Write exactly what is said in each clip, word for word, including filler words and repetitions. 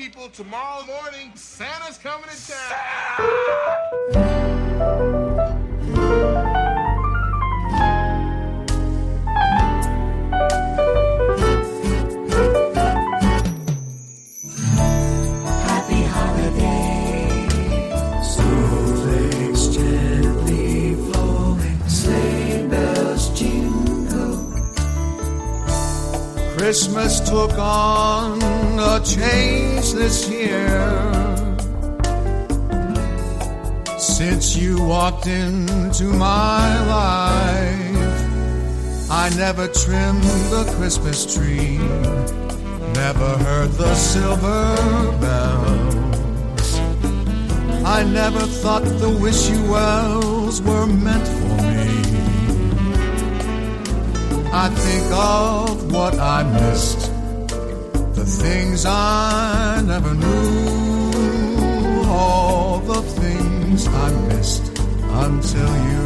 people, tomorrow morning, Santa's coming to town. Happy holidays. Snowflakes gently falling, sleigh bells jingle. Christmas took on a change this year since you walked into my life. I never trimmed the Christmas tree, never heard the silver bells. I never thought the wish you wells were meant for me. I think of what I missed, the things I never knew, all the things I missed until you.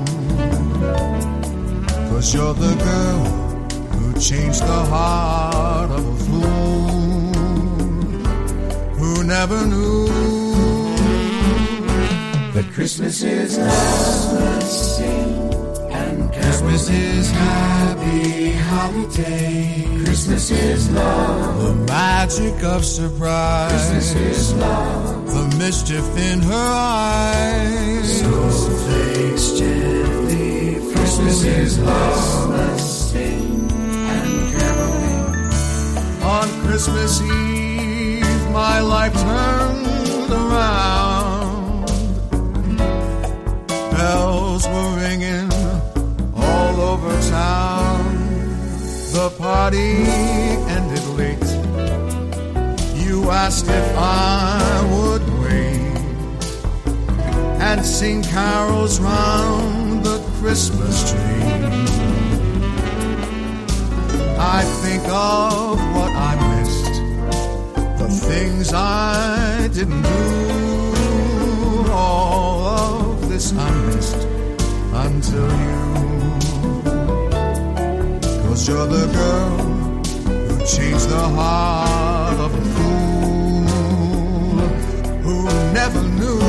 'Cause you're the girl who changed the heart of a fool, who never knew that Christmas is love, sing, and Christmas is happy holiday. Christmas is love, the magic of surprise. Christmas is love, the mischief in her eyes. Snowflakes gently falling. Christmas is love, sing, and caroling. On Christmas Eve, my life turned around. Bells were ringing all over town. The party ended late. You asked if I would wait and sing carols round the Christmas tree. I think of what I missed, the things I didn't do, all of this I missed until you. 'Cause you're the girl who changed the heart of a fool, who never knew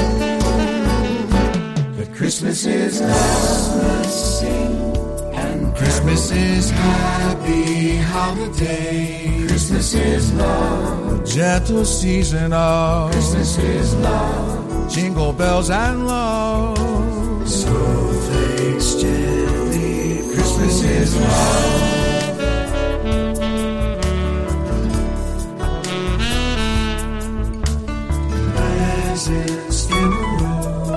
that Christmas is love, sing, and Christmas is happy holiday. Christmas is love, a gentle season of Christmas is love, jingle bells and love. Snowflakes gently, Christmas is love. Presents in a row,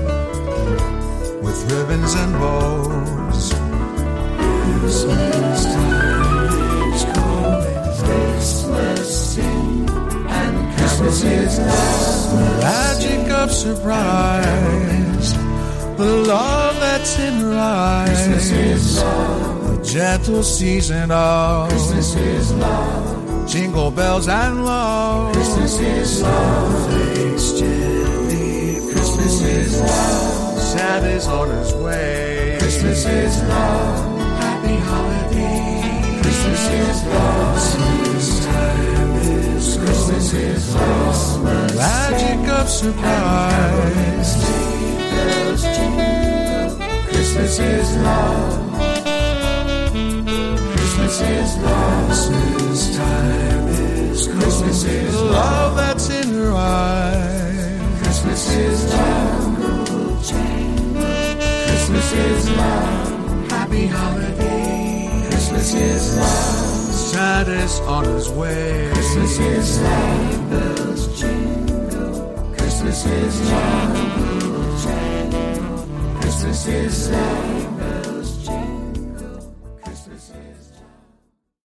with ribbons and bows. Christmas time is calling, Christmas sing, and Christmas is love, the magic of surprise, the love that's in her eyes. Christmas is love, a gentle season of Christmas is love, jingle bells and love. Christmas is love, snowflakes gently. Christmas is love, Santa's on his way. Christmas is love, happy holiday. Christmas is love, Christmas time is Christmas is love, Magic of surprise. bells jingle. Christmas is love, Christmas is love, Christmas time is Christmas is The love that's in her eyes. Christmas is love, Christmas is love, happy holiday. Christmas is love, Santa's on his way. Christmas is love, bells jingle. Christmas is love, Christmas is love.